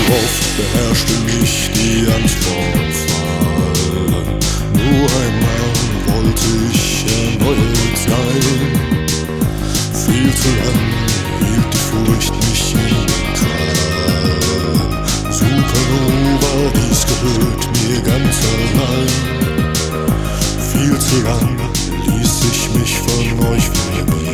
Oft beherrschte mich die Angst vorm Fallen. Nur einmal wollte ich erneut sein. Viel zu lang hielt die Furcht mich in Krallen. Supernova, dies gehört mir ganz allein. Viel zu lang ließ ich mich von euch verbieten.